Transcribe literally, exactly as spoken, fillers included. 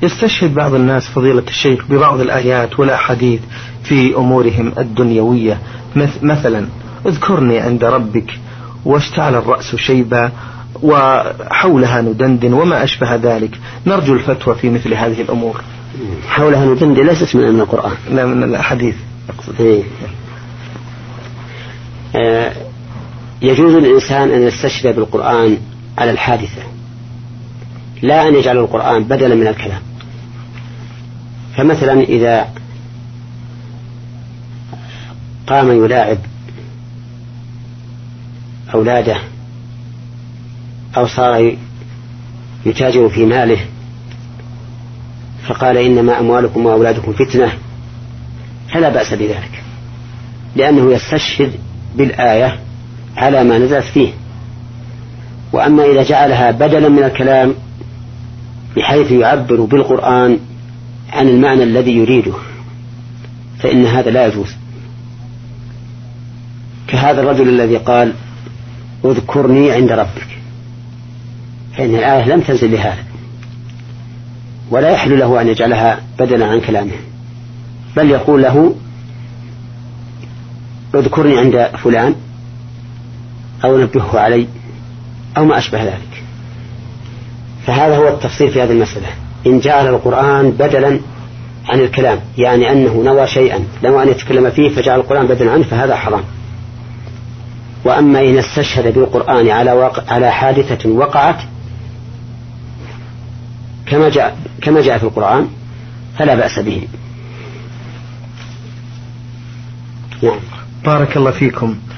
يستشهد بعض الناس فضيلة الشيخ ببعض الآيات والأحاديث في أمورهم الدنيوية، مثلا اذكرني عند ربك واشتعل الرأس شيبا وحولها ندندن وما أشبه ذلك. نرجو الفتوى في مثل هذه الأمور. حولها ندندن ليست من القرآن، لا من الأحاديث أقصد. إيه. آه يجوز للإنسان أن يستشهد بالقرآن على الحادثة، لا أن يجعل القرآن بدلا من الكلام. فمثلا إذا قام يلاعب أولاده أو صار يتاجر في ماله فقال إنما أموالكم وأولادكم فتنة، فلا بأس بذلك، لأنه يستشهد بالآية على ما نزلت فيه. وأما إذا جعلها بدلا من الكلام بحيث يعبر بالقرآن عن المعنى الذي يريده فإن هذا لا يجوز، كهذا الرجل الذي قال اذكرني عند ربك، فإن الآية لم تنزل لهذا، ولا يحل له أن يجعلها بدلا عن كلامه، بل يقول له اذكرني عند فلان أو نبهه علي أو ما أشبه ذلك. فهذا هو التفصيل في هذه المسألة. إن جعل القرآن بدلا عن الكلام يعني أنه نوى شيئا نوى أن يتكلم فيه فجعل القرآن بدلا عنه فهذا حرام. وأما إن استشهد بالقرآن على واقع على حادثة وقعت كما جاء كما جاء في القرآن فلا بأس به. نعم. بارك الله فيكم.